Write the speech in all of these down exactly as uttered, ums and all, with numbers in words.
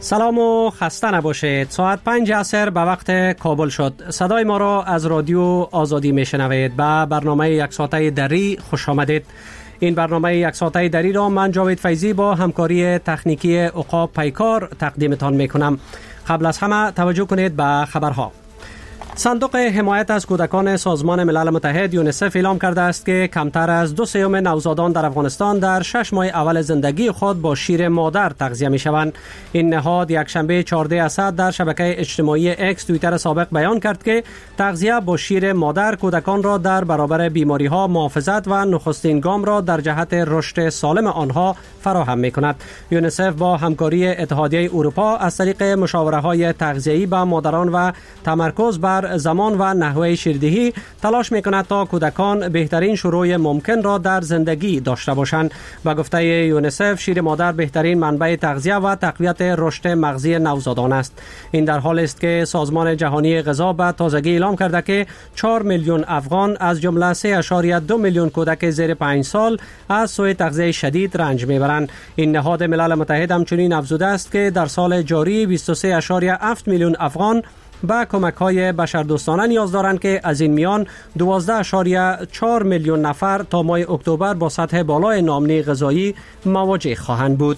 سلام و خسته نباشید. ساعت پنج عصر به وقت کابل شد. صدای ما را از رادیو آزادی میشنوید. به برنامه یک ساعته دری خوش آمدید. این برنامه یک ساعته دری را من جاوید فیضی با همکاری تکنیکی عقاب پیکار تقدیمتان میکنم. قبل از همه توجه کنید به خبرها. صندوق حمایت از کودکان سازمان ملل متحد یونیسف اعلام کرده است که کمتر از دو سوم نوزادان در افغانستان در شش ماه اول زندگی خود با شیر مادر تغذیه می شوند. این نهاد یک شنبه چهارده اسد در شبکه اجتماعی اکس توییتر سابق بیان کرد که تغذیه با شیر مادر کودکان را در برابر بیماری ها محافظت و نخستین گام را در جهت رشد سالم آنها فراهم می کند. یونیسف با همکاری اتحادیه اروپا از طریق مشاوره های تغذیه‌ای به مادران و تمرکز بر زمان و نحوه شیردهی تلاش میکند تا کودکان بهترین شروع ممکن را در زندگی داشته باشند. به گفته یونیسف شیر مادر بهترین منبع تغذیه و تقویت رشد مغزی نوزادان است. این در حالی است که سازمان جهانی غذا به تازگی اعلام کرده که چهار میلیون افغان از جمله سه ممیز دو میلیون کودک زیر پنج سال از سوء تغذیه شدید رنج میبرند. این نهاد ملل متحد همچنین افزوده است که در سال جاری بیست و سه ممیز هفت میلیون افغان با کمک‌های بشردوستانه نیاز دارند که از این میان دوازده ممیز چهار میلیون نفر تا ماه اکتبر با سطح بالای ناامنی غذایی مواجه خواهند بود.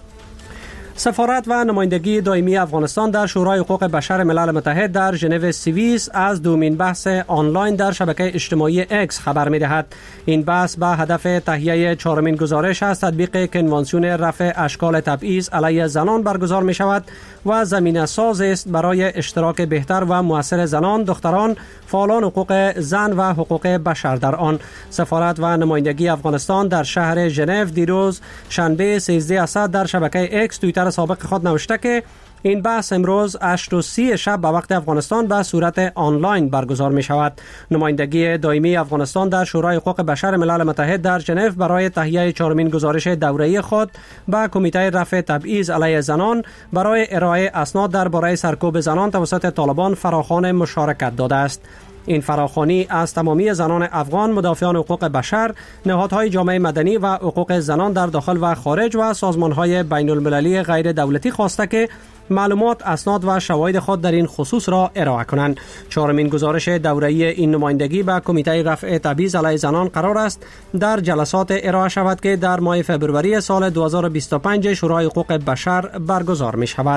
سفارت و نمایندگی دائمی افغانستان در شورای حقوق بشر ملل متحد در ژنو سوئیس از دومین بحث آنلاین در شبکه اجتماعی اکس خبر می‌دهد. این بحث به هدف تهیه چهارمین گزارش از تطبیق کنوانسیون رفع اشکال تبعیض علیه زنان برگزار می‌شود و زمینه ساز است برای اشتراک بهتر و مؤثر زنان، دختران، فعالان حقوق زن و حقوق بشر در آن. سفارت و نمایندگی افغانستان در شهر ژنو دیروز شنبه سیزده اسد در شبکه اکس توییتر سابق خود نوشته که این بحث امروز هشت و سی شب به وقت افغانستان به صورت آنلاین برگزار می شود. نمایندگی دائمی افغانستان در شورای حقوق بشر ملل متحد در ژنو برای تهیه چهارمین گزارش دوره‌ای خود به کمیته رفع تبعیض علیه زنان برای ارائه اسناد درباره سرکوب زنان توسط طالبان فراخوان مشارکت داده است. این فراخوانی از تمامی زنان افغان، مدافعان حقوق بشر، نهادهای جامعه مدنی و حقوق زنان در داخل و خارج و سازمانهای بین المللی غیر دولتی خواسته که معلومات، اسناد و شواهد خود در این خصوص را ارائه کنند. چهارمین گزارش دوره‌ای این نمایندگی به کمیته رفع تبعیض علیه زنان قرار است در جلسات ارائه شود که در ماه فوریه سال دو هزار و بیست و پنج شورای حقوق بشر برگزار می شود.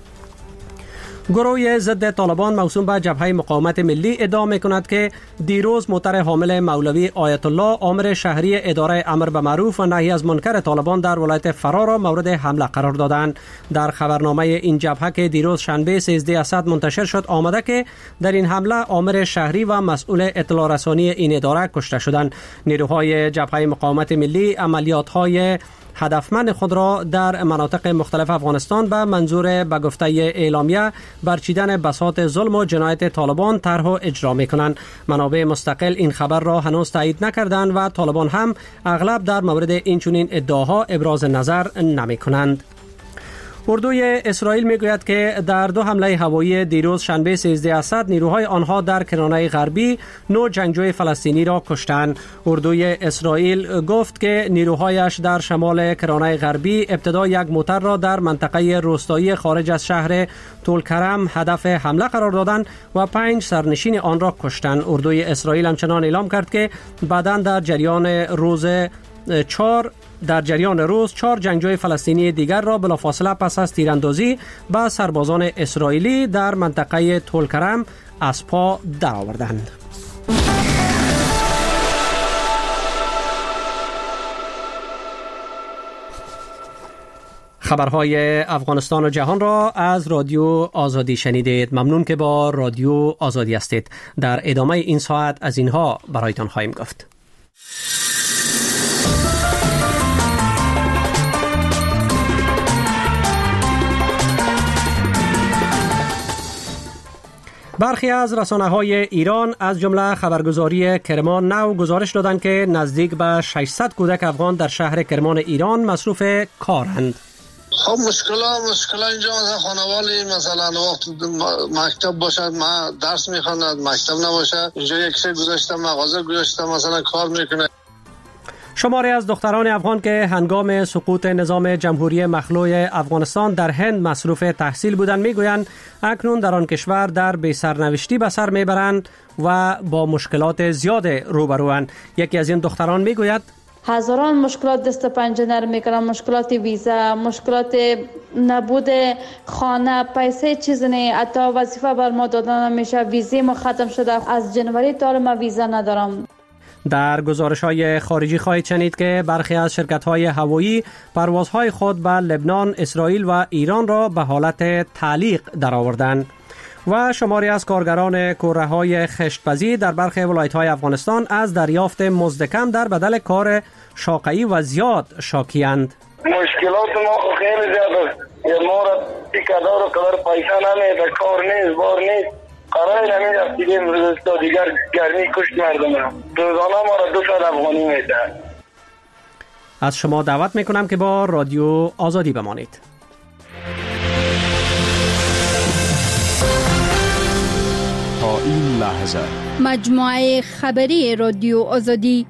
گروه ضد طالبان موسوم به جبهه مقاومت ملی ادعا می‌کند که دیروز موتر حامل مولوی آیت الله آمر شهری اداره امر به معروف و نهی از منکر طالبان در ولایت فرا را مورد حمله قرار دادند. در خبرنامه این جبهه که دیروز شنبه سیزده اسد منتشر شد آمده که در این حمله آمر شهری و مسئول اطلاع رسانی این اداره کشته شدند. نیروهای جبهه مقاومت ملی عملیات‌های هدفمند خود را در مناطق مختلف افغانستان به منظور به گفته اعلامیه برچیدن بساط ظلم و جنایت طالبان طرح و اجرا می‌کنند. منابع مستقل این خبر را هنوز تایید نکردند و طالبان هم اغلب در مورد این چنین ادعاها ابراز نظر نمی‌کنند. اردوی اسرائیل میگوید که در دو حمله هوایی دیروز شنبه سیزده اسد نیروهای آنها در کرانه غربی نو جنگجوی فلسطینی را کشتند. اردوی اسرائیل گفت که نیروهایش در شمال کرانه غربی ابتدا یک موتر را در منطقه روستایی خارج از شهر طولکرم هدف حمله قرار دادند و پنج سرنشین آن را کشتند. اردوی اسرائیل همچنان اعلام کرد که بعداً در جریان روز چهار در جریان روز چهار جنگجوی فلسطینی دیگر را بلافاصله پس از تیراندازی به سربازان اسرائیلی در منطقه طولکرم از پا درآوردند. خبرهای افغانستان و جهان را از رادیو آزادی شنیدید. ممنون که با رادیو آزادی هستید. در ادامه این ساعت از اینها برایتان خواهیم گفت. برخی از رسانه‌های ایران از جمله خبرگزاری کرمان نو گزارش دادند که نزدیک به ششصد کودک افغان در شهر کرمان ایران مصروف کارند. خب مشکلا مشکلا اینجا مثلا خانوالی مثلا وقت مکتب باشه ما درس میخواند مکتب نباشه اینجا یک سه گذاشته مغازه گذاشته مثلا کار میکنه. شماری از دختران افغان که هنگام سقوط نظام جمهوری مخلوع افغانستان در هند مصروف تحصیل بودند میگویند اکنون در آن کشور در بی سرنوشتی به سر میبرند و با مشکلات زیاد روبروند. یکی از این دختران میگوید هزاران مشکلات دست پنجه نرم میکنم، مشکلات ویزا، مشکلات نبود خانه، پیسه چیز نه، حتی وظیفه بر ما دادن نمیشه، ویزه ما ختم شده، از جنوری تا ما ویزا ندارم. در گزارش‌های خارجی خواهید شنید که برخی از شرکت‌های هوایی پروازهای خود به لبنان، اسرائیل و ایران را به حالت تعلیق درآوردند. و شماری از کارگران کوره‌های خشت‌پزی در برخی ولایت‌های افغانستان از دریافت مزد کم در بدل کار شاقه‌ای و زیاد شاکی‌اند. مشکلات ما خیلی زیاده. ما را پیکادار و کار پیسه نمیده، کار نیست، بار نیست. قرار نمیده دیگه تا دیگر گرمی کشت مردم را. روزانه ما را دو صد افغانی میده. از شما دعوت میکنم که با رادیو آزادی بمانید. تا این لحظه مجموعه خبری رادیو آزادی.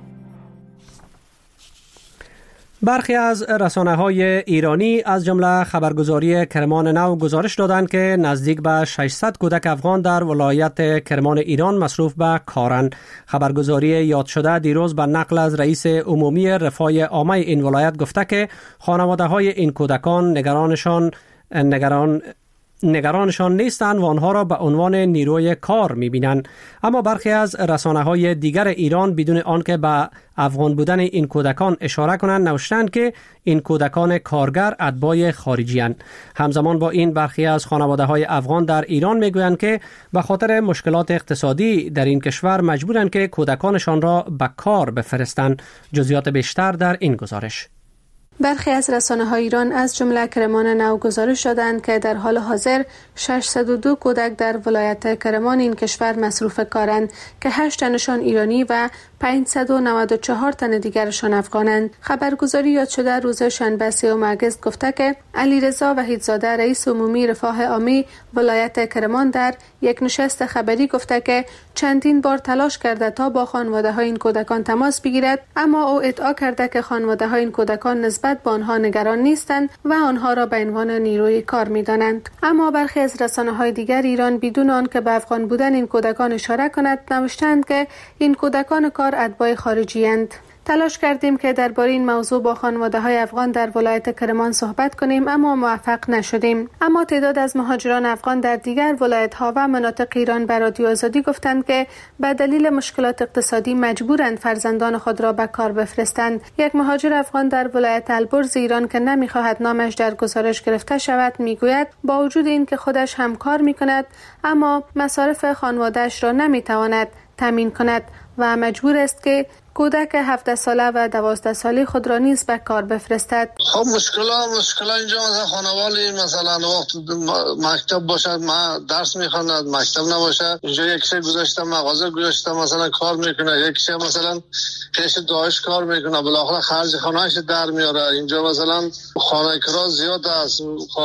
برخی از رسانه‌های ایرانی از جمله خبرگزاری کرمان نو گزارش دادند که نزدیک به ششصد کودک افغان در ولایت کرمان ایران مصروف به کارند. خبرگزاری یاد شده دیروز به نقل از رئیس عمومی رفاه عامه این ولایت گفته که خانواده‌های این کودکان نگرانشان نگران نگرانشان نیستند و آنها را به عنوان نیروی کار می‌بینند. اما برخی از رسانه‌های دیگر ایران بدون آنکه به افغان بودن این کودکان اشاره کنند نوشتند که این کودکان کارگر اتباع خارجی‌اند. همزمان با این برخی از خانواده‌های افغان در ایران می‌گویند که به خاطر مشکلات اقتصادی در این کشور مجبورند که کودکانشان را به کار بفرستند. جزئیات بیشتر در این گزارش. برخی از رسانه‌های ایران از جمله کرمان نو گزارش دادند که در حال حاضر ششصد و دو کودک در ولایت کرمان این کشور مصروف کارند که هشت تنشان ایرانی و پانصد و نود و چهار تن دیگرشان افغانند. خبرگزاری یاد شده روز شنبه سوم اگست گفته که علیرضا وحیدزاده رئیس عمومی رفاه عامه ولایت کرمان در یک نشست خبری گفته که چندین بار تلاش کرده تا با خانواده‌های این کودکان تماس بگیرد، اما او ادعا کرده که خانواده‌های این کودکان نسبت به آنها نگران نیستند و آنها را به عنوان نیروی کار می‌دانند. اما برخی از رسانه‌های دیگر ایران بدون آنکه به افغان بودن این کودکان اشاره کند نوشتند که این کودکان کار اتباع خارجی‌اند. تلاش کردیم که درباره این موضوع با خانواده‌های افغان در ولایت کرمان صحبت کنیم اما موفق نشدیم. اما تعداد از مهاجران افغان در دیگر ولایت‌ها و مناطق ایران به رادیو آزادی گفتند که به دلیل مشکلات اقتصادی مجبورند فرزندان خود را به کار بفرستند. یک مهاجر افغان در ولایت البرز ایران که نمی‌خواهد نامش در گزارش گرفته شود میگوید با وجود این که خودش هم کار می‌کند اما مصارف خانواده‌اش را نمی‌تواند تامین کند و مجبور است که کودک هفده ساله و دوازده ساله خود را نیز به کار بفرستد. خب مشکلات مشکل اینجا مثلا خانوالی مثلا وقت مکتب باشد ما درس میخواند مکتب نباشد اینجا یکیش گذاشته مغازه گذاشته مثلا کار میکنه، یکیش مثلا پیش داعش کار میکنه بالاخره خرج خانه‌اش در میاره. اینجا مثلا خانه کرا زیاد است،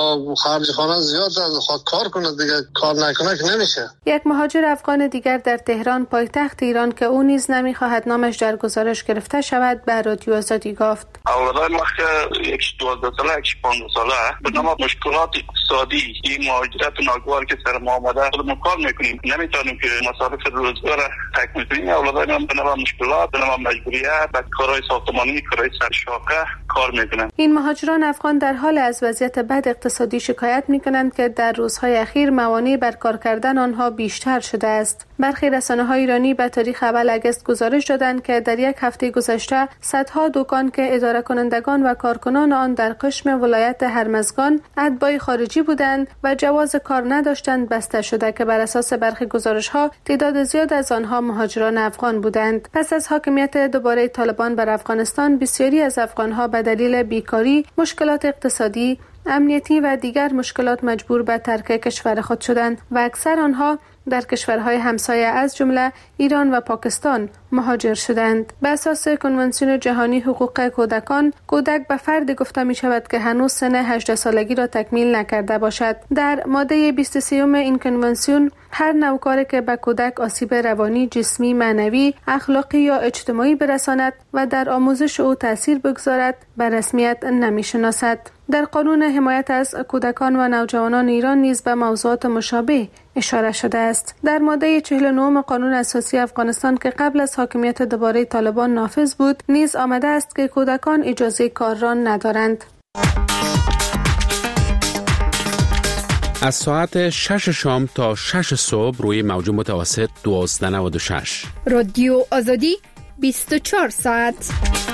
خرج خانه زیاد است، خود کار کنه دیگه، کار نکنه که نمیشه. یک مهاجر افغان دیگر در تهران پایتخت ایران که او نیز نمیخواهد نامش در گزارش گرفته شود به رادیو آزادی گفت اولادای ما که یک دوازده ساله یک پانزده ساله به نام مشکلات اقتصادی این مهاجرت ناگوار که سر ما آمده خودمون کار میکنیم نمیتونیم که مصارف روزگار تکمیل کنیم. اولادای ما به نام مشکلات به نام مجبوریت به کارهای ساختمانی کارهای سرشاقه کار میکنن. این مهاجران افغان در حال از وضعیت بد اقتصادی شکایت میکنند که در روزهای اخیر موانع بر کار کردن آنها بیشتر شده است. برخی رسانه‌های ایرانی به تاریخ اول اگست گزارش دادند که در یک هفته گذشته صدها دکان که اداره کنندگان و کارکنان آن در قشم ولایت هرمزگان اتباع خارجی بودند و جواز کار نداشتند بسته شده که بر اساس برخی گزارش‌ها تعداد زیاد از آنها مهاجران افغان بودند. پس از حاکمیت دوباره طالبان بر افغانستان بسیاری از افغان‌ها به دلیل بیکاری، مشکلات اقتصادی، امنیتی و دیگر مشکلات مجبور به ترک کشور خود شدند و اکثر آنها در کشورهای همسایه از جمله ایران و پاکستان مهاجر شدند. به اساس کنوانسیون جهانی حقوق کودکان، کودک به فرد گفته می شود که هنوز سن هجده سالگی را تکمیل نکرده باشد. در ماده بیست و سه این کنوانسیون هر نوع کاری که به کودک آسیب روانی، جسمی، معنوی، اخلاقی یا اجتماعی برساند و در آموزش او تاثیر بگذارد به رسمیت نمی شناسد. در قانون حمایت از کودکان و نوجوانان ایران نیز به موضوعات مشابه اشاره شده است. در ماده چهل و نه قانون اساسی افغانستان که قبل از حاکمیت دوباره طالبان نافذ بود، نیز آمده است که کودکان اجازه کار را ندارند. از ساعت شش شام تا شش صبح روی موج متوسط دوازده نود و شش. رادیو آزادی بیست و چهار ساعت.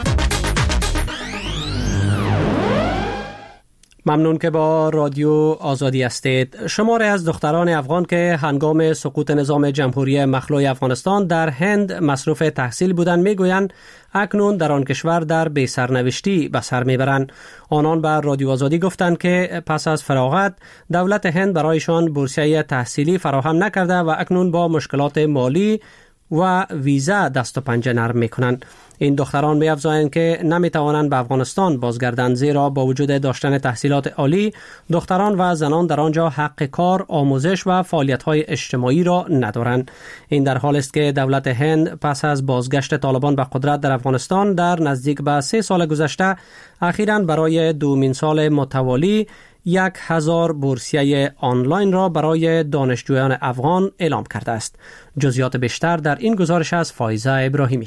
ممنون که با رادیو آزادی هستید. شماری از دختران افغان که هنگام سقوط نظام جمهوری مخلوع افغانستان در هند مصروف تحصیل بودند میگویند اکنون در آن کشور در بی سرنوشتی به سر میبرند. آنان به رادیو آزادی گفتند که پس از فراغت دولت هند برایشان بورسیه تحصیلی فراهم نکرده و اکنون با مشکلات مالی و ویزا دست و پنجه نرم میکنند. این دختران می‌افزایند که نمیتوانند به افغانستان بازگردند، زیرا با وجود داشتن تحصیلات عالی دختران و زنان در آنجا حق کار، آموزش و فعالیت‌های اجتماعی را ندارند. این در حالی است که دولت هند پس از بازگشت طالبان به قدرت در افغانستان در نزدیک به سه سال گذشته اخیراً برای دومین سال متوالی یک هزار بورسیه آنلاین را برای دانشجویان افغان اعلام کرده است. جزئیات بیشتر در این گزارش از فایزه ابراهیمی.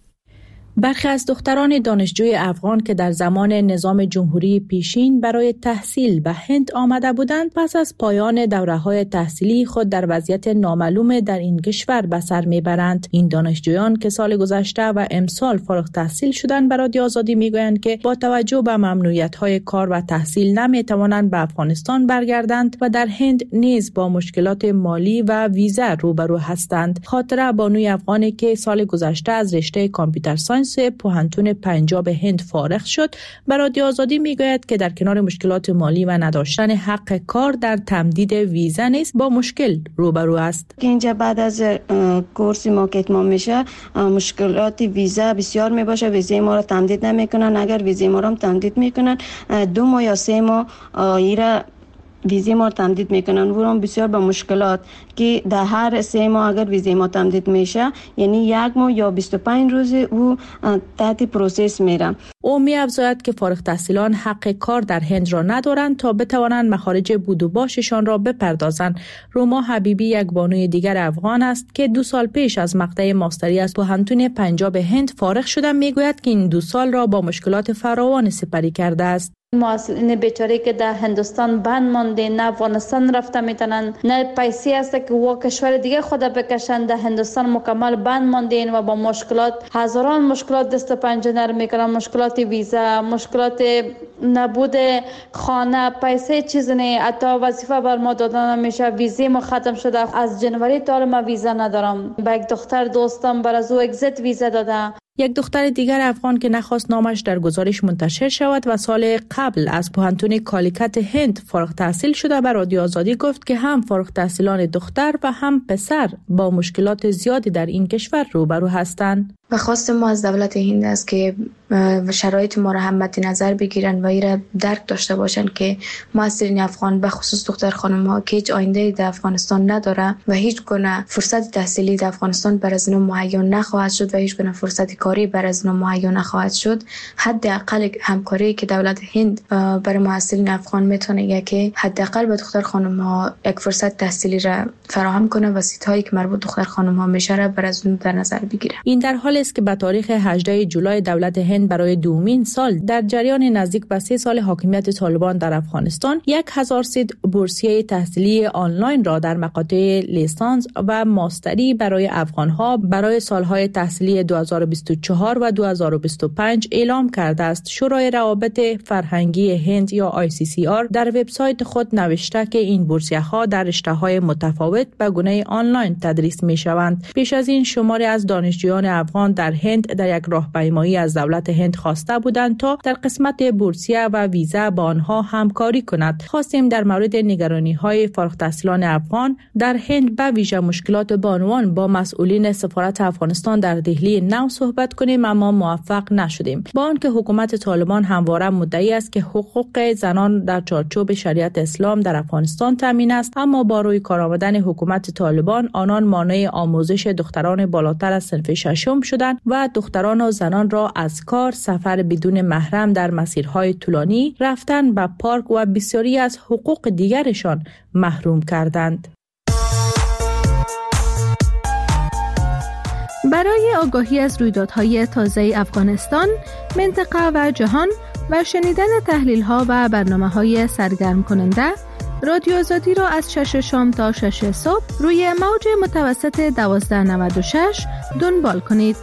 برخی از دختران دانشجوی افغان که در زمان نظام جمهوری پیشین برای تحصیل به هند آمده بودند، پس از پایان دوره‌های تحصیلی خود در وضعیت نامعلوم در این کشور به سر میبرند. این دانشجویان که سال گذشته و امسال فارغ تحصیل شدند به رادیو آزادی میگویند که با توجه به ممنوعیت‌های کار و تحصیل نمیتوانند به افغانستان برگردند و در هند نیز با مشکلات مالی و ویزا روبرو هستند. خاطره بانوی افغانی که سال گذشته از رشته کامپیوتر ساینس پوهنتون پنجاب هند فارغ شد به رادیو آزادی میگوید که در کنار مشکلات مالی و نداشتن حق کار در تمدید ویزا نیز با مشکل روبرو است. اینجا بعد از کورس ما که اتمام میشه مشکلات ویزا بسیار میباشه، ویزای ما را تمدید نمیکنن. اگر ویزای ما را تمدید میکنن دو ماه یا سه ماه ایرا ویزای ما تمدید میکنن و هم بسیار با مشکلات که در هر سه ماه اگر ویزای ما تمدید میشه یعنی یک ماه یا بیست و پنج روز او تحت پروسس میره. او می‌افزاید که فارغ التحصیلان حق کار در هند را ندارند تا بتوانند مخارج بود و باششان را بپردازند. روما حبیبی یک بانوی دیگر افغان است که دو سال پیش از مقطع ماستری از پوهنتون پنجاب هند فارغ شده. میگوید که این دو سال را با مشکلات فراوان سپری کرده است. این بیچاره که در هندوستان بند مانده، نه افغانستان رفته میتونن، نه پیسی هست که و کشور دیگه خود بکشن، در هندوستان مکمل بند مانده و با مشکلات هزاران مشکلات دست و پنجه نرم میکنن. مشکلات ویزا، مشکلات نبود خانه، پیسه چیز نه، حتی وظیفه بر ما دادن نمیشه. ویزا ما ختم شده، از جنوری تا ما ویزا ندارم. با یک دختر دوستم بر از او اگزیت ویزا داده. یک دختر دیگر افغان که نخواست نامش در گزارش منتشر شود و سال قبل از پوهنتون کالیکت هند فارغ تحصیل شده به رادیو آزادی گفت که هم فارغ تحصیلان دختر و هم پسر با مشکلات زیادی در این کشور روبرو هستند. و خواست ما از دولت هند است که شرایط ما را هم مد نظر بگیرن و ایره درک داشته باشن که معصرین افغان به خصوص دختر خانم ها که هیچ آینده در افغانستان نداره و هیچ گونه فرصت تحصیلی در افغانستان برای از اونها مهیا نخواهد شد و هیچ گونه فرصت کاری برای از اونها مهیا نخواهد شد. حداقل همکاری که دولت هند برای معصرین افغان میتونه که حداقل به دختر خانم ها یک فرصت تحصیلی را فراهم کنه و سیتایی که مربوط دختر خانم ها میشه برای از اون در نظر بگیره. این در حال است که به تاریخ هجدهم جولای دولت هند برای دومین سال در جریان نزدیک به سه سال حاکمیت طالبان در افغانستان یک هزار سیت بورسیه تحصیلی آنلاین را در مقاطع لیسانس و ماستری برای افغانها برای سالهای تحصیلی دو هزار و بیست و چهار و دو هزار و بیست و پنج اعلام کرده است. شورای روابط فرهنگی هند یا آی سی سی آر در وبسایت خود نوشته که این بورسیه‌ها در رشته‌های متفاوت به گونه آنلاین تدریس می‌شوند. پیش از این شماری از دانشجویان افغان افغانستان در هند در یک راهپیمایی از دولت هند خواسته بودند تا در قسمت بورسیه و ویزا با آنها همکاری کند. خواستیم در مورد نگرانی‌های فارغ التحصیلان افغان در هند به ویژه مشکلات بانوان با مسئولین سفارت افغانستان در دهلی نو صحبت کنیم، اما موفق نشدیم. با آنکه حکومت طالبان همواره مدعی است که حقوق زنان در چارچوب شریعت اسلام در افغانستان تامین است، اما با روی کار آمدن حکومت طالبان آنان مانع آموزش دختران بالاتر از صنف ششم شدند و دختران و زنان را از کار، سفر بدون محرم در مسیرهای طولانی، رفتن به پارک و بسیاری از حقوق دیگرشان محروم کردند. برای آگاهی از رویدادهای تازه افغانستان، منطقه و جهان و شنیدن تحلیل‌ها و برنامه‌های سرگرم کننده، رادیو آزادی را از شش شام تا شش صبح روی موج متوسط دوازده نود و شش دنبال کنید.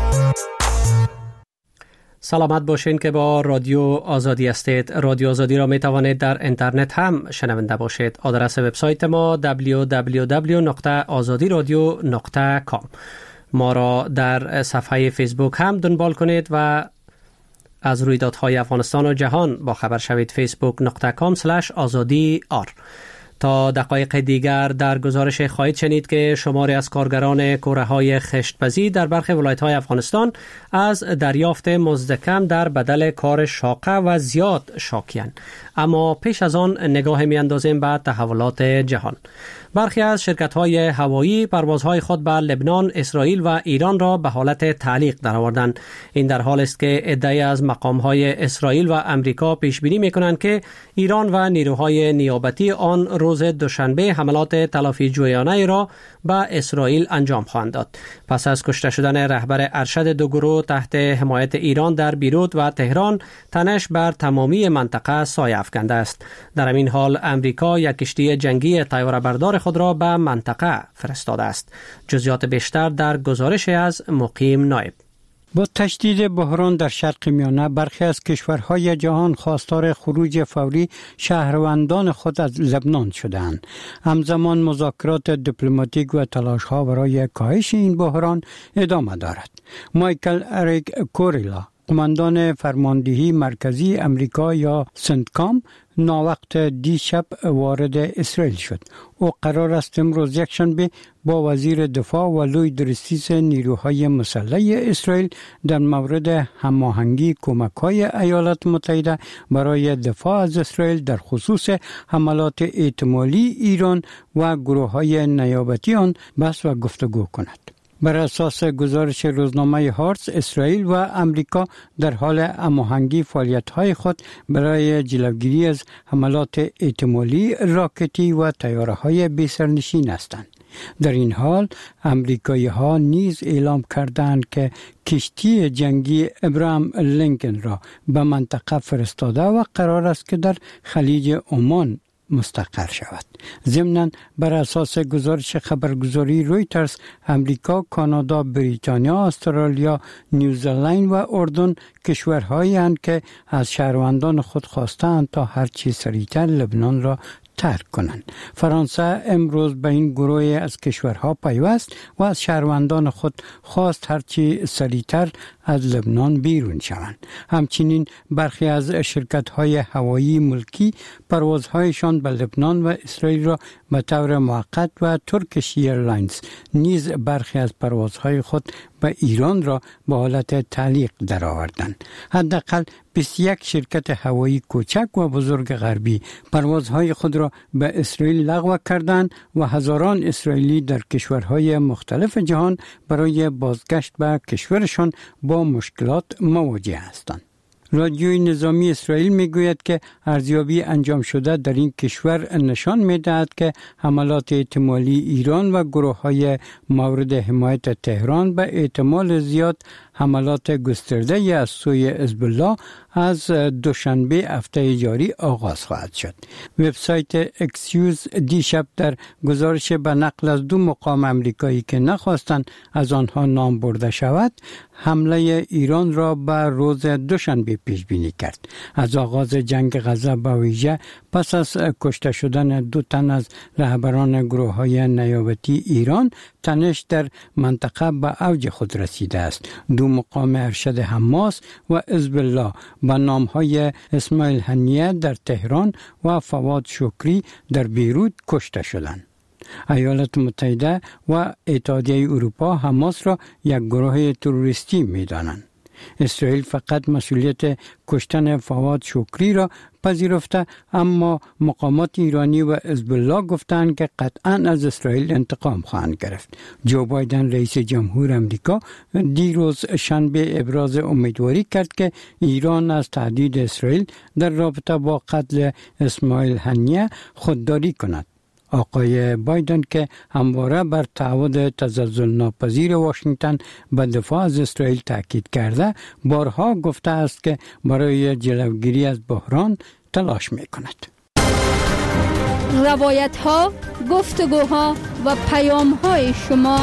سلامت باشین که با رادیو آزادی هستید. رادیو آزادی را می توانید در اینترنت هم شنونده باشید. آدرس وبسایت ما دبلیو دبلیو دبلیو دات آزادی رادیو دات کام. ما را در صفحه فیسبوک هم دنبال کنید و از رویدادهای افغانستان و جهان با خبر شوید. فیسبوک دات کام اسلش آزادی آر. تا دقایق دیگر در گزارش خواهید شنید که شماری از کارگران کوره‌های خشت‌پزی در برخی ولایت‌های افغانستان از دریافت مزد کم در بدل کار شاقه و زیاد شاکی‌اند. اما پیش از آن نگاه می‌اندازیم به تحولات جهان. برخی از شرکت‌های هوایی پروازهای خود به لبنان، اسرائیل و ایران را به حالت تعلیق درآوردند. این در حالی است که عده‌ای از مقام‌های اسرائیل و امریکا پیش بینی می‌کنند که ایران و نیروهای نیابتی آن روز دوشنبه حملات تلافی جویانه را به اسرائیل انجام خواهند داد. پس از کشته شدن رهبر ارشد دو گروه تحت حمایت ایران در بیروت و تهران، تنش بر تمامی منطقه سایه افکنده است. در این حال امریکا یک کشتی جنگی طیاره‌بردار خود را به منطقه فرستاده است. جزئیات بیشتر در گزارش از مقیم نایب. با تشدید بحران در شرق میانه، برخی از کشورهای جهان خواستار خروج فوری شهروندان خود از لبنان شدند. همزمان مذاکرات دیپلماتیک و تلاش‌ها برای کاهش این بحران ادامه دارد. مایکل اریک کوریلا، قماندان فرماندهی مرکزی امریکا یا سنتکام، ناوقت دیشب وارد اسرائیل شد. او قرار است امروز یکشنبه با وزیر دفاع و لوی درستیس نیروهای مسلح اسرائیل در مورد هماهنگی کمک‌های ایالات متحده برای دفاع از اسرائیل در خصوص حملات احتمالی ایران و گروه‌های نیابتی آن بحث و گفتگو کند. بر اساس گزارش روزنامه هارتز، اسرائیل و امریکا در حال هماهنگی فعالیت‌های خود برای جلوگیری از حملات احتمالی راکتی و طیاره‌های بی‌سرنشین هستند. در این حال امریکایی‌ها نیز اعلام کردند که کشتی جنگی ابراهام لینکن را به منطقه فرستاده و قرار است که در خلیج عمان مستقر شود. ضمناً بر اساس گزارش خبرگزاری رویترز، امریکا، کانادا، بریتانیا، استرالیا، نیوزلند و اردن کشورهایی هستند که از شهروندان خود خواستند تا هرچی سریعتر لبنان را ترک کنند. فرانسه امروز به این گروه از کشورها پیوست و از شهروندان خود خواست هرچی سریعتر از لبنان بیرون شوند. همچنین برخی از شرکت‌های هوایی ملکی پروازهایشان به لبنان و اسرائیل را به طور موقت و ترکیش ایرلاینز نیز برخی از پروازهای خود به ایران را به حالت تعلیق درآوردند. حداقل بیست و یک شرکت هوایی کوچک و بزرگ غربی پروازهای خود را به اسرائیل لغو کردند و هزاران اسرائیلی در کشورهای مختلف جهان برای بازگشت به کشورشان با مشکلات مواجه هستند. رادیوی نظامی اسرائیل میگوید که ارزیابی انجام شده در این کشور نشان میدهد که حملات احتمالی ایران و گروه‌های مورد حمایت تهران به احتمال زیاد حملات گسترده از سوی حزب الله از دوشنبه هفته جاری آغاز خواهد شد. وبسایت اکسیوز دیشب در گزارش به نقل از دو مقام امریکایی که نخواستند از آنها نام برده شود، حمله ایران را به روز دوشنبه پیش بینی کرد. از آغاز جنگ غزه به ویژه پس از کشته شدن دو تن از رهبران گروه‌های نیابتی ایران، تنش در منطقه به اوج خود رسیده است. دو مقام ارشد حماس و حزب الله با نامهای اسماعیل هنیه در تهران و فواد شکری در بیروت کشته شدند. ایالات متحده و اتحادیه اروپا حماس را یک گروه تروریستی می دانند. اسرائیل فقط مسئولیت کشتن فواد شکری را پذیرفته، اما مقامات ایرانی و حزب الله گفتند که قطعا از اسرائیل انتقام خواهند گرفت. جو بایدن رئیس جمهور امریکا دیروز شنبه ابراز امیدواری کرد که ایران از تهدید اسرائیل در رابطه با قتل اسماعیل هنیه خودداری کند. آقای بایدن که همواره بر تعهد تزلزل ناپذیر واشنگتن به دفاع از اسرائیل تاکید کرده، بارها گفته است که برای جلوگیری از بحران تلاش می کند. روایت ها، گفتگوها و پیام های شما.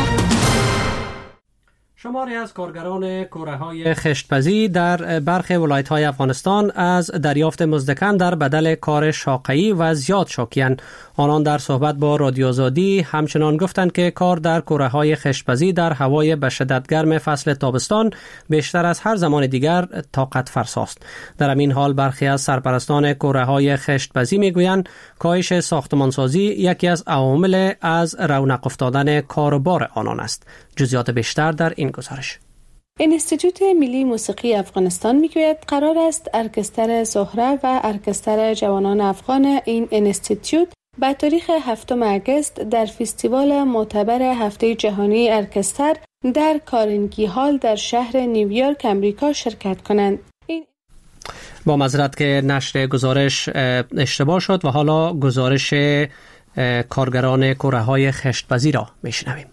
شماری از کارگران کوره‌های خشت‌پزی در برخی ولایت‌های افغانستان از دریافت مزدکن در بدل کار شاقه‌ای و زیاد شاکی‌اند. آنان در صحبت با رادیو آزادی همچنان گفتند که کار در کوره‌های خشت‌پزی در هوای به شدت گرم فصل تابستان بیشتر از هر زمان دیگر طاقت فرساست. در همین حال برخی از سرپرستان کوره‌های خشت‌پزی می‌گویند کاهش ساختمانسازی یکی از عوامل از رونق افتادن کاروبار آنان است. جزئیات بیشتر در این گزارش. انستیتوت ملی موسیقی افغانستان میگوید قرار است ارکستر زهره و ارکستر جوانان افغان این انستیتوت به تاریخ هفتم آگوست در فستیوال معتبر هفته جهانی ارکستر در کارنگی هال در شهر نیویورک امریکا شرکت کنند. این با معذرت که نشر گزارش اشتباه شد و حالا گزارش کارگران کوره‌های خشت‌پزی را میشنویم.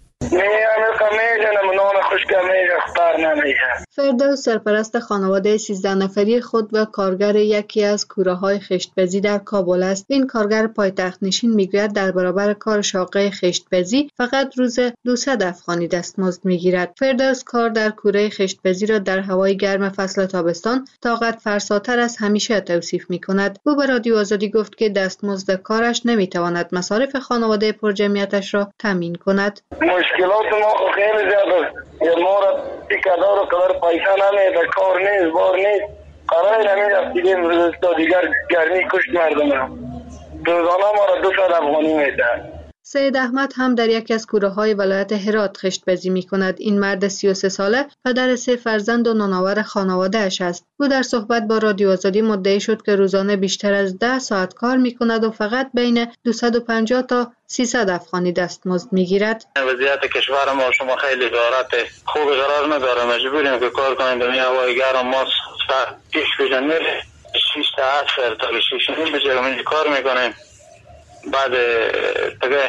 فردوس سرپرست خانواده سیزده نفری خود و کارگر یکی از کوره‌های خشت‌پزی در کابل است. این کارگر پایتخت نشین میگوید در برابر کار شاقه خشت‌پزی فقط روز دویست افغانی دستمزد میگیرد. فردوس کار در کوره خشت‌پزی را در هوای گرم فصل تابستان طاقت فرساتر از همیشه توصیف میکند. او به رادیو آزادی گفت که دستمزد کارش نمیتواند مصارف خانواده پرجمعیتش را تامین کند. مشکلات ما خیلی زیاده. ما را پیکادار و کار پیسه نمیده، کار نیست، بار نیست. قرار نمیده دیگه روز دیگر گرمی کشت مردم. روزانه ما را دو صد افغانی میده. سید احمد هم در یکی از کوره‌های ولایت هرات خشت‌پزی می‌کند. این مرد سی و سه ساله پدر سه فرزند و نانآور خانواده‌اش است. او در صحبت با رادیو آزادی مدعی شد که روزانه بیشتر از ده ساعت کار می‌کند و فقط بین دویست و پنجاه تا سیصد افغانی دستمزد می‌گیرد. وضعیت کشور ما شما خیلی حالت خوب قرار نداره، مجبوریم که کار کنیم در هوای گرم. ما پیش بجنیم شش ساعت تا شش نیم بجرم کار می‌کنیم. بعد دیگه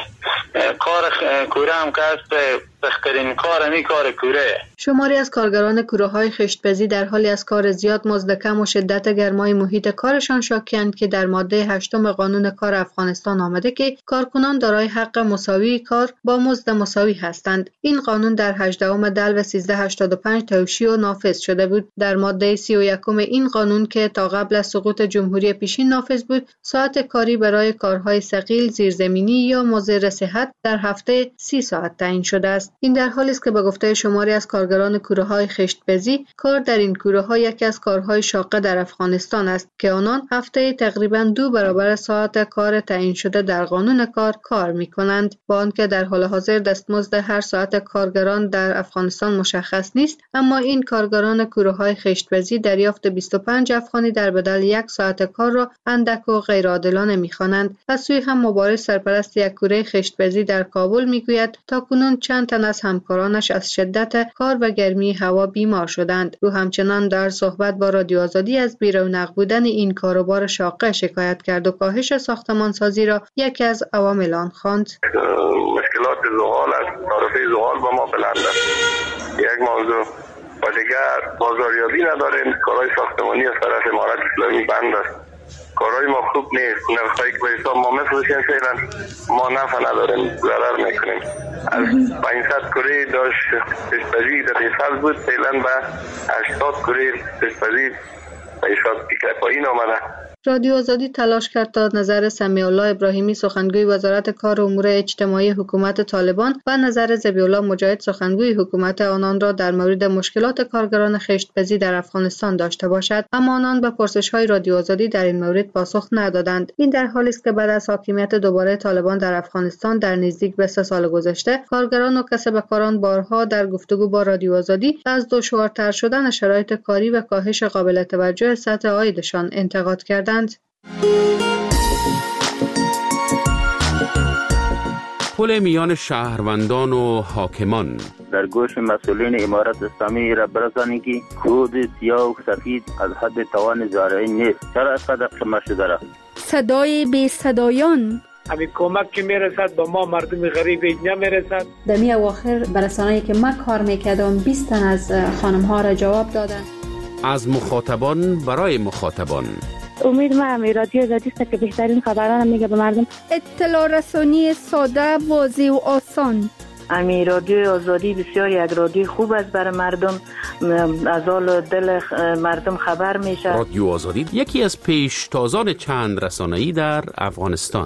کار کوره هم که است بهترین کار همی کار کوره. شماری از کارگران کوره‌های خشت‌پزی در حالی از کار زیاد، مزد کم و شدت گرمای محیط کارشان شاکی‌اند که در ماده هشتم قانون کار افغانستان آمده که کارکنان دارای حق مساوی کار با مزد مساوی هستند. این قانون در هجدهم دلو سیزده هشتاد و پنج توشیح و نافذ شده بود. در ماده سی و یکم این قانون که تا قبل از سقوط جمهوری پیشین نافذ بود، ساعت کاری برای کارهای ثقیل زیرزمینی یا مضر صحت در هفته سی ساعت تعیین شده است. این در حالی است که به گفته شماری از کارگران کوره‌های خشت‌پزی کار در این کوره‌ها یکی از کارهای شاقه در افغانستان است که آنان هفته تقریباً دو برابر ساعت کار تعیین شده در قانون کار کار می‌کنند. با آنکه در حال حاضر دستمزد هر ساعت کارگران در افغانستان مشخص نیست، اما این کارگران کوره‌های خشت‌پزی دریافت بیست و پنج افغانی در بدل یک ساعت کار را اندک و غیرعادلانه می‌خوانند. از سوی هم مبارز سرپرست یک کوره خشت‌پزی در کابل می‌گوید تاکنون چند تن از همکارانش از شدت کار و گرمی هوا بیمار شدند. او همچنان در صحبت با رادیو آزادی از بی‌رونق بودن این کاروبار شاقه شکایت کرد و کاهش ساختمانسازی را یکی از عوامل آن خواند. مشکلات زغال از تعرفه زغال با ما بلند است. یک موضوع و دیگر بازاریابی نداریم. کارهای ساختمانی از طرف امارت اسلامی بند است. کارهای ما خوب نیست. نرخایی که به حساب ما میفروشیم فعلا ما نفع نداریم، ضرر میکنیم. از پانصد کوره داشت خشت‌پزی در حساب بود، فعلا به هشتاد کوره خشت‌پزی به حساب دیگر پایین آمده. رادیو آزادی تلاش کرد تا نظر سمیع الله ابراهیمی سخنگوی وزارت کار و امور اجتماعی حکومت طالبان و نظر ذبیح الله مجاهد سخنگوی حکومت آنان را در مورد مشکلات کارگران خشت‌پزی در افغانستان داشته باشد، اما آنان به پرسش‌های رادیو آزادی در این مورد پاسخ ندادند. این در حالی است که بعد از حاکمیت دوباره طالبان در افغانستان در نزدیک به سه سال گذشته، کارگران و کسبکاران بارها در گفتگو با رادیو آزادی از دشوارتر شدن شرایط کاری و کاهش قابل توجه سطح عایدشان انتقاد کردند. پل میان شهروندان و حاکمان در گوش مسئولین امارت اسلامی را برسانید که خود سیاه و سفید از حد توان زارعین نیست. چرا از قدر قمه شده را؟ صدای بی صدایان همین کمک که میرسد با ما مردم غریب اینجا میرسد. در می اواخر برسانه‌ای که من کار میکردم بیست تن از خانم ها را جواب دادن. از مخاطبان برای مخاطبان. امید ما هم رادیو آزادی است که بهترین خبران میگه به مردم. اطلاع رسانی ساده، واضح و آسان. امی رادیو آزادی بسیار یک رادیو خوب است برای مردم، از حال دل مردم خبر میشه. رادیو آزادی یکی از پیشتازان چند رسانه‌ای در افغانستان.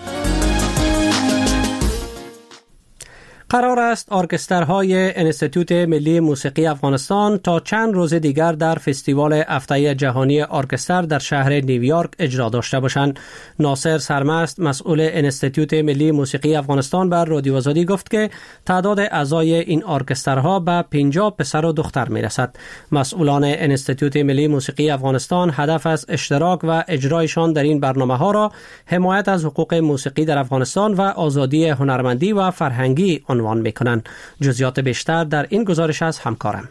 قرار است ارکسترهای انستیتوت ملی موسیقی افغانستان تا چند روز دیگر در فستیوال هفته جهانی ارکستر در شهر نیویورک اجرا داشته باشند. ناصر سرمست مسئول انستیتوت ملی موسیقی افغانستان بر رادیو آزادی گفت که تعداد اعضای این ارکسترها به پنجاه پسر و دختر میرسد. مسئولان انستیتوت ملی موسیقی افغانستان هدف از اشتراک و اجرایشان در این برنامه‌ها را حمایت از حقوق موسیقی در افغانستان و آزادی هنرمندی و فرهنگی عنوان میکنند. جزئیات بیشتر در این گزارش از همکارم.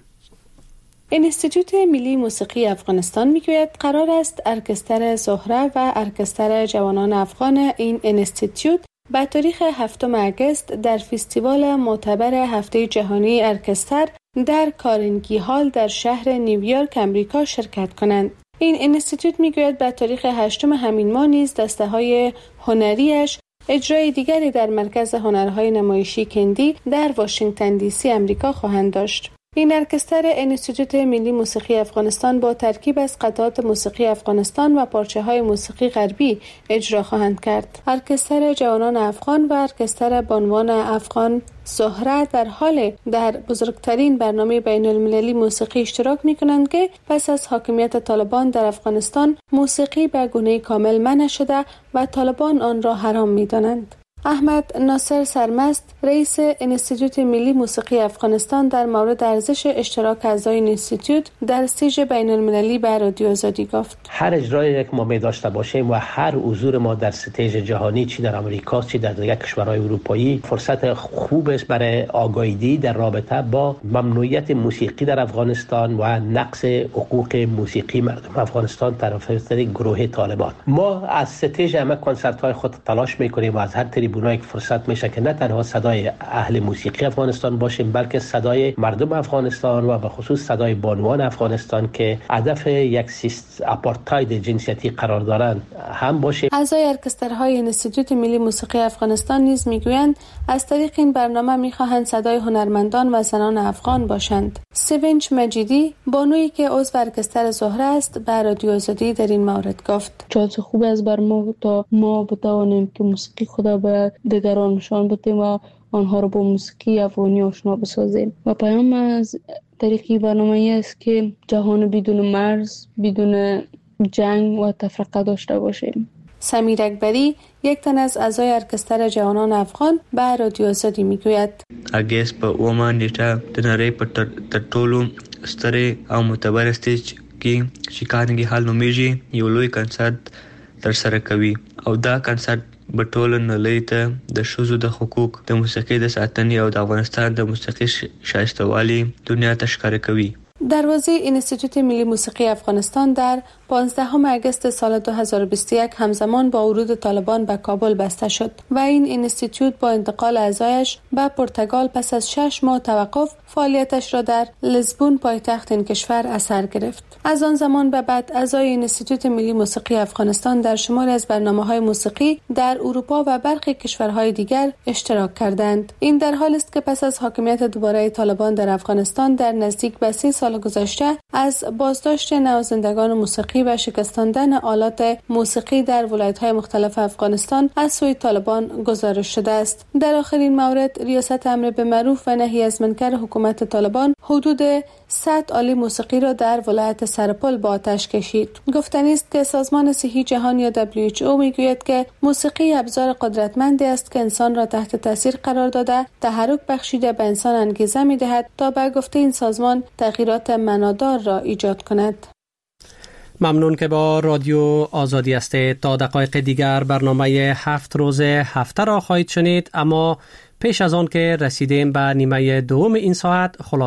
انستیتوت ملی موسیقی افغانستان میگوید قرار است ارکستر زهره و ارکستر جوانان افغان این انستیتوت به تاریخ هفتم آگوست در فستیوال معتبر هفته جهانی ارکستر در کارنگی هال در شهر نیویورک امریکا شرکت کنند. این انستیتوت میگوید به تاریخ هشتم همین ماه نیز دسته های هنریش اجرای دیگری در مرکز هنرهای نمایشی کندی در واشنگتن دی سی امریکا خواهند داشت. این ارکستر انستیتوت ملی موسیقی افغانستان با ترکیب از قطعات موسیقی افغانستان و پارچه‌های موسیقی غربی اجرا خواهند کرد. ارکستر جوانان افغان و ارکستر بانوان افغان زهره در حال در بزرگترین برنامه بین المللی موسیقی اشتراک می کنند که پس از حاکمیت طالبان در افغانستان موسیقی به گونه کامل منع شده و طالبان آن را حرام می دانند. احمد ناصر سرمست رئیس انستیتوت ملی موسیقی افغانستان در مورد ارزش اشتراک اعضای انستیتوت در استیج بین المللی به رادیو آزادی گفت: هر اجرایی که ما می داشته باشیم و هر حضور ما در استیج جهانی، چی در امریکا چی در دیگر کشورهای اروپایی، فرصت خوب است برای آگاهی در رابطه با ممنوعیت موسیقی در افغانستان و نقض حقوق موسیقی مردم افغانستان طرف گروه طالبان. ما از استیج همه کنسرت های خود تلاش میکنیم و از هر طریق بنا یک فرصت میشه که نه تنها صدای اهل موسیقی افغانستان باشیم، بلکه صدای مردم افغانستان و به خصوص صدای بانوان افغانستان که هدف یک سیستم آپارتاید جنسیتی قرار دارند هم باشه. اعضای ارکسترهای انستیتوت ملی موسیقی افغانستان نیز میگویند از طریق این برنامه میخواهند صدای هنرمندان و زنان افغان باشند. سوینچ مجیدی بانویی که عضو ارکستر زهره است به رادیو آزادی در این مورد گفت: چانس خوب است بر ما تا ما بتوانیم که موسیقی خدا به دیگران نشان بدیم و آنها را با موسیقی افغانی آشنا بسازیم. و پیام از طریق برنامه است که جهان بدون مرز، بدون جنگ و تفرقه داشته باشیم. سمیر اکبری یک تن از اعضای ارکستر جوانان افغان به رادیو آزادی میگوید: اگست په اومه نیټه د نړۍ په تر ټولو سترې او معتبر استیج کې چې کارنګي هال نومیږي یو لوی کنسرت ترسره کوي او دا کنسرت به ټول نړۍ ته د ښځو د حقوق د موسیقۍ د ساتنې او د افغانستان د موسیقي شایسته‌والي دنیا ته ښکاره کوي. دروازه انستیتوت ملی موسیقی افغانستان در پانزدهم آگوست سال دو هزار و بیست و یک همزمان با ورود طالبان به کابل بسته شد و این انستیتوت با انتقال اعضایش به پرتغال پس از شش ماه توقف فعالیتش را در لیسبون پایتخت این کشور از سر گرفت. از آن زمان به بعد اعضای انستیتوت ملی موسیقی افغانستان در شماری از برنامه‌های موسیقی در اروپا و برخی کشورهای دیگر اشتراک کردند. این در حالی است که پس از حاکمیت دوباره طالبان در افغانستان در نزدیک به سی سال سال گذشته از بازداشت نوازندگان موسیقی و شکستاندن آلات موسیقی در ولایت‌های مختلف افغانستان از سوی طالبان گزارش شده است. در آخرین مورد ریاست امر به معروف و نهی از منکر حکومت طالبان حدود صد آله موسیقی را در ولایت سرپل با آتش کشید. گفتنی است که سازمان صحی جهانی یا دبلیو اچ او میگوید که موسیقی ابزار قدرتمندی است که انسان را تحت تاثیر قرار داده، تحرک بخشیده به انسان انگیزه می‌دهد تا به گفته این سازمان تغییرات معنادار را ایجاد کند. ممنون که با رادیو آزادی هستید. تا دقایق دیگر برنامه هفت روز هفته را خواهید شنید، اما پیش از آن که رسیدیم به نیمه دوم این ساعت خلاصه